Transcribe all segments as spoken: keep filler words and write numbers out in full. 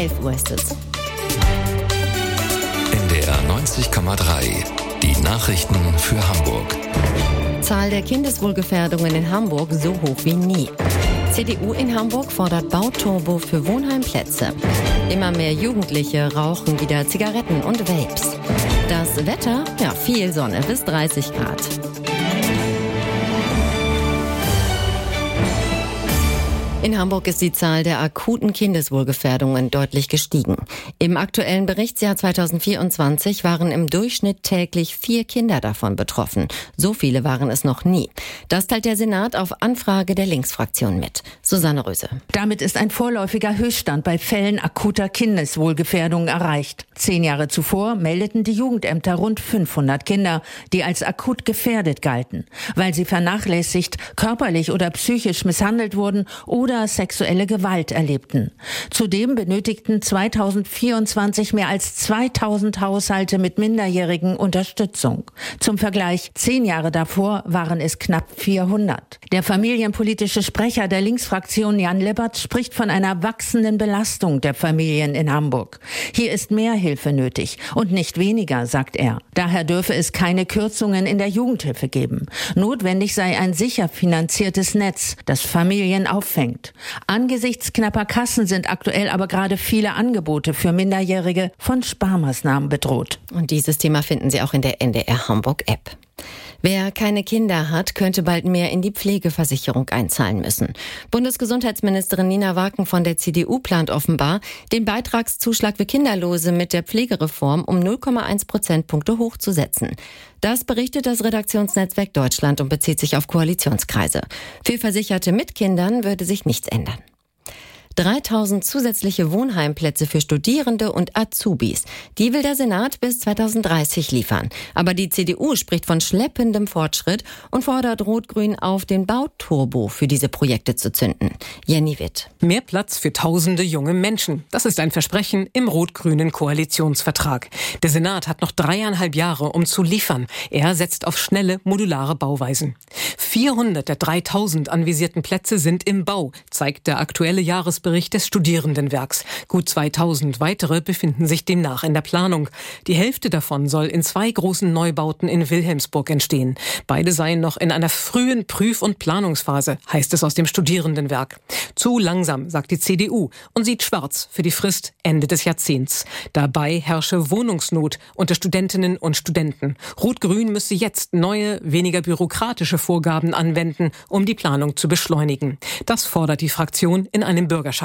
elf Uhr ist es. N D R neunzig Komma drei. Die Nachrichten für Hamburg. Zahl der Kindeswohlgefährdungen in Hamburg so hoch wie nie. C D U in Hamburg fordert Bauturbo für Wohnheimplätze. Immer mehr Jugendliche rauchen wieder Zigaretten und Vapes. Das Wetter? Ja, viel Sonne bis dreißig Grad. In Hamburg ist die Zahl der akuten Kindeswohlgefährdungen deutlich gestiegen. Im aktuellen Berichtsjahr zweitausendvierundzwanzig waren im Durchschnitt täglich vier Kinder davon betroffen. So viele waren es noch nie. Das teilt der Senat auf Anfrage der Linksfraktion mit. Susanne Röse. Damit ist ein vorläufiger Höchststand bei Fällen akuter Kindeswohlgefährdung erreicht. Zehn Jahre zuvor meldeten die Jugendämter rund fünfhundert Kinder, die als akut gefährdet galten, weil sie vernachlässigt, körperlich oder psychisch misshandelt wurden oder sexuelle Gewalt erlebten. Zudem benötigten zweitausendvierundzwanzig mehr als zweitausend Haushalte mit Minderjährigen Unterstützung. Zum Vergleich, zehn Jahre davor waren es knapp vierhundert. Der familienpolitische Sprecher der Linksfraktion Jan Lippert spricht von einer wachsenden Belastung der Familien in Hamburg. Hier ist mehr Hilfe nötig und nicht weniger, sagt er. Daher dürfe es keine Kürzungen in der Jugendhilfe geben. Notwendig sei ein sicher finanziertes Netz, das Familien auffängt. Angesichts knapper Kassen sind aktuell aber gerade viele Angebote für Minderjährige von Sparmaßnahmen bedroht. Und dieses Thema finden Sie auch in der N D R Hamburg App. Wer keine Kinder hat, könnte bald mehr in die Pflegeversicherung einzahlen müssen. Bundesgesundheitsministerin Nina Waken von der C D U plant offenbar, den Beitragszuschlag für Kinderlose mit der Pflegereform um null Komma eins Prozentpunkte hochzusetzen. Das berichtet das Redaktionsnetzwerk Deutschland und bezieht sich auf Koalitionskreise. Für Versicherte mit Kindern würde sich nichts ändern. dreitausend zusätzliche Wohnheimplätze für Studierende und Azubis. Die will der Senat bis zweitausenddreißig liefern. Aber die C D U spricht von schleppendem Fortschritt und fordert Rot-Grün auf, den Bauturbo für diese Projekte zu zünden. Jenny Witt. Mehr Platz für tausende junge Menschen. Das ist ein Versprechen im rot-grünen Koalitionsvertrag. Der Senat hat noch dreieinhalb Jahre, um zu liefern. Er setzt auf schnelle, modulare Bauweisen. vierhundert der dreitausend anvisierten Plätze sind im Bau, zeigt der aktuelle Jahresbericht des Studierendenwerks. Gut zweitausend weitere befinden sich demnach in der Planung. Die Hälfte davon soll in zwei großen Neubauten in Wilhelmsburg entstehen. Beide seien noch in einer frühen Prüf- und Planungsphase, heißt es aus dem Studierendenwerk. Zu langsam, sagt die C D U und sieht schwarz für die Frist Ende des Jahrzehnts. Dabei herrsche Wohnungsnot unter Studentinnen und Studenten. Rot-Grün müsse jetzt neue, weniger bürokratische Vorgaben anwenden, um die Planung zu beschleunigen. Das fordert die Fraktion in einem Bürgerschaftsantrag.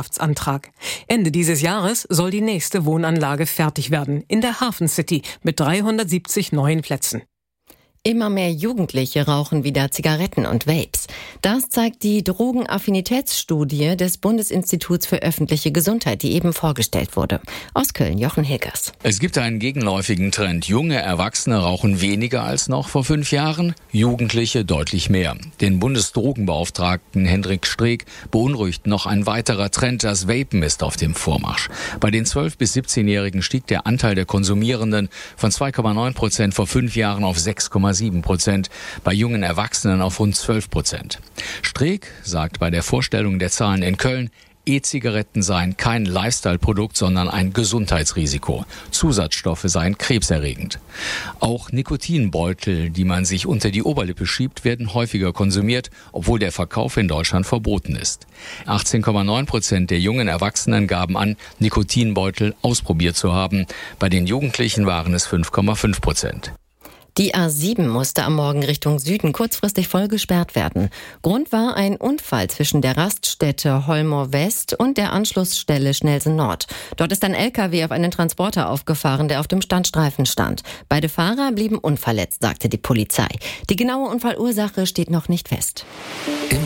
Ende dieses Jahres soll die nächste Wohnanlage fertig werden, in der Hafen City mit dreihundertsiebzig neuen Plätzen. Immer mehr Jugendliche rauchen wieder Zigaretten und Vapes. Das zeigt die Drogenaffinitätsstudie des Bundesinstituts für öffentliche Gesundheit, die eben vorgestellt wurde. Aus Köln, Jochen Hilgers. Es gibt einen gegenläufigen Trend. Junge Erwachsene rauchen weniger als noch vor fünf Jahren, Jugendliche deutlich mehr. Den Bundesdrogenbeauftragten Hendrik Streeck beunruhigt noch ein weiterer Trend. Das Vapen ist auf dem Vormarsch. Bei den zwölf- bis siebzehnjährigen stieg der Anteil der Konsumierenden von zwei Komma neun Prozent vor fünf Jahren auf sechs Komma sieben Prozent, bei jungen Erwachsenen auf rund zwölf Prozent. Streeck sagt bei der Vorstellung der Zahlen in Köln, E-Zigaretten seien kein Lifestyle-Produkt, sondern ein Gesundheitsrisiko. Zusatzstoffe seien krebserregend. Auch Nikotinbeutel, die man sich unter die Oberlippe schiebt, werden häufiger konsumiert, obwohl der Verkauf in Deutschland verboten ist. achtzehn Komma neun Prozent der jungen Erwachsenen gaben an, Nikotinbeutel ausprobiert zu haben. Bei den Jugendlichen waren es fünf Komma fünf Prozent. Die A sieben musste am Morgen Richtung Süden kurzfristig voll gesperrt werden. Grund war ein Unfall zwischen der Raststätte Holmor West und der Anschlussstelle Schnellsen Nord. Dort ist ein L K W auf einen Transporter aufgefahren, der auf dem Standstreifen stand. Beide Fahrer blieben unverletzt, sagte die Polizei. Die genaue Unfallursache steht noch nicht fest. Im